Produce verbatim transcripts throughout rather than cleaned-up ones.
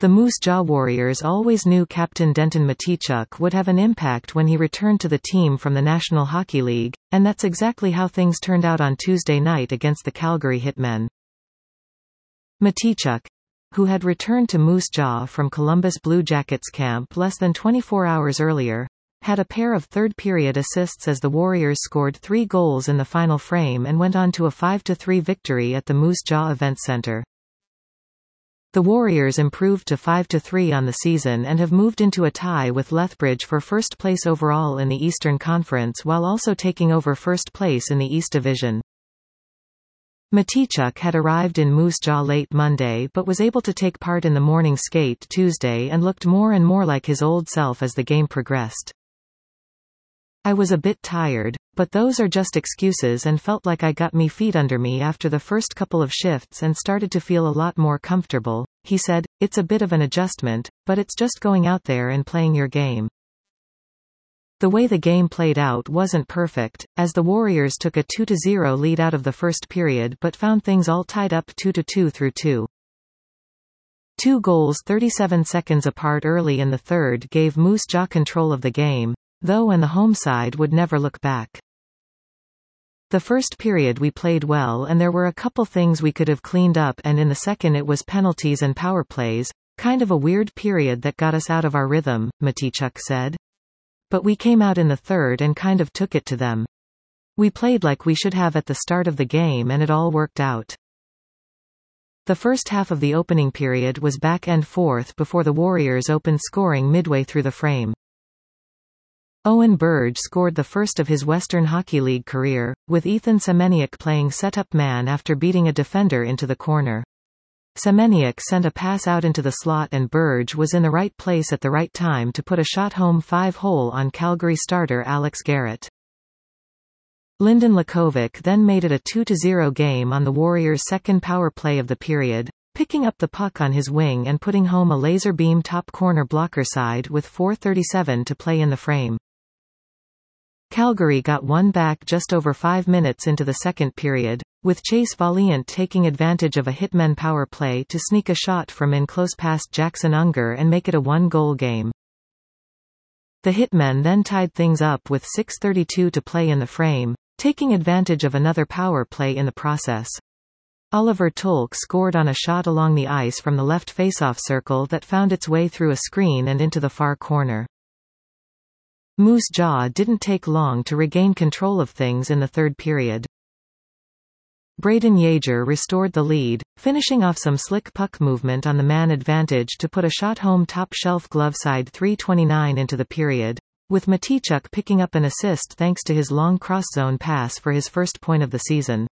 The Moose Jaw Warriors always knew Captain Denton Mateychuk would have an impact when he returned to the team from the National Hockey League, and that's exactly how things turned out on Tuesday night against the Calgary Hitmen. Mateychuk, who had returned to Moose Jaw from Columbus Blue Jackets camp less than twenty-four hours earlier, had a pair of third-period assists as the Warriors scored three goals in the final frame and went on to a five to three victory at the Moose Jaw Event Center. The Warriors improved to five to three on the season and have moved into a tie with Lethbridge for first place overall in the Eastern Conference while also taking over first place in the East Division. Mateychuk had arrived in Moose Jaw late Monday but was able to take part in the morning skate Tuesday and looked more and more like his old self as the game progressed. "I was a bit tired, but those are just excuses and felt like I got me feet under me after the first couple of shifts and started to feel a lot more comfortable," he said. "It's a bit of an adjustment, but it's just going out there and playing your game." The way the game played out wasn't perfect, as the Warriors took a two to zero lead out of the first period but found things all tied up two to two through two. Two goals thirty-seven seconds apart early in the third gave Moose Jaw control of the game, though, and the home side would never look back. "The first period we played well and there were a couple things we could have cleaned up, and in the second it was penalties and power plays, kind of a weird period that got us out of our rhythm," Mateychuk said. "But we came out in the third and kind of took it to them. We played like we should have at the start of the game and it all worked out." The first half of the opening period was back and forth before the Warriors opened scoring midway through the frame. Owen Burge scored the first of his Western Hockey League career, with Ethan Semeniuk playing set-up man after beating a defender into the corner. Semeniuk sent a pass out into the slot and Burge was in the right place at the right time to put a shot home five-hole on Calgary starter Alex Garrett. Lyndon Lakovic then made it a two to zero game on the Warriors' second power play of the period, picking up the puck on his wing and putting home a laser beam top corner blocker side with four thirty-seven to play in the frame. Calgary got one back just over five minutes into the second period, with Chase Valiant taking advantage of a Hitmen power play to sneak a shot from in close past Jackson Unger and make it a one-goal game. The Hitmen then tied things up with six thirty-two to play in the frame, taking advantage of another power play in the process. Oliver Tolk scored on a shot along the ice from the left faceoff circle that found its way through a screen and into the far corner. Moose Jaw didn't take long to regain control of things in the third period. Braden Yager restored the lead, finishing off some slick puck movement on the man advantage to put a shot home top shelf glove side three twenty-nine into the period, with Mateychuk picking up an assist thanks to his long cross-zone pass for his first point of the season.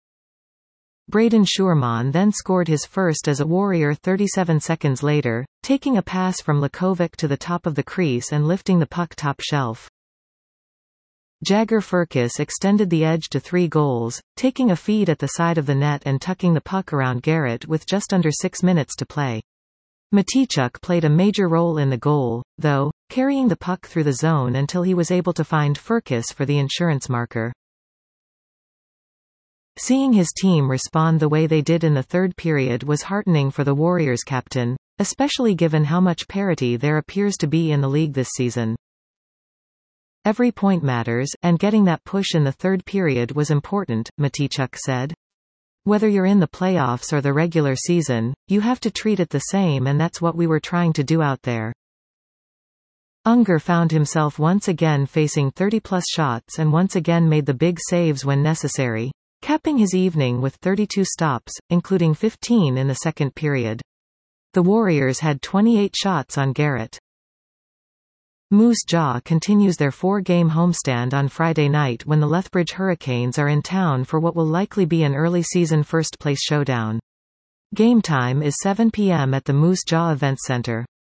Braden Schurman then scored his first as a Warrior thirty-seven seconds later, taking a pass from Lakovic to the top of the crease and lifting the puck top shelf. Jagger Firkus extended the edge to three goals, taking a feed at the side of the net and tucking the puck around Garrett with just under six minutes to play. Mateychuk played a major role in the goal, though, carrying the puck through the zone until he was able to find Firkus for the insurance marker. Seeing his team respond the way they did in the third period was heartening for the Warriors captain, especially given how much parity there appears to be in the league this season. "Every point matters, and getting that push in the third period was important," Mateychuk said. "Whether you're in the playoffs or the regular season, you have to treat it the same, and that's what we were trying to do out there." Unger found himself once again facing thirty-plus shots and once again made the big saves when necessary, capping his evening with thirty-two stops, including fifteen in the second period. The Warriors had twenty-eight shots on Garrett. Moose Jaw continues their four-game homestand on Friday night when the Lethbridge Hurricanes are in town for what will likely be an early-season first-place showdown. Game time is seven p m at the Moose Jaw Event Center.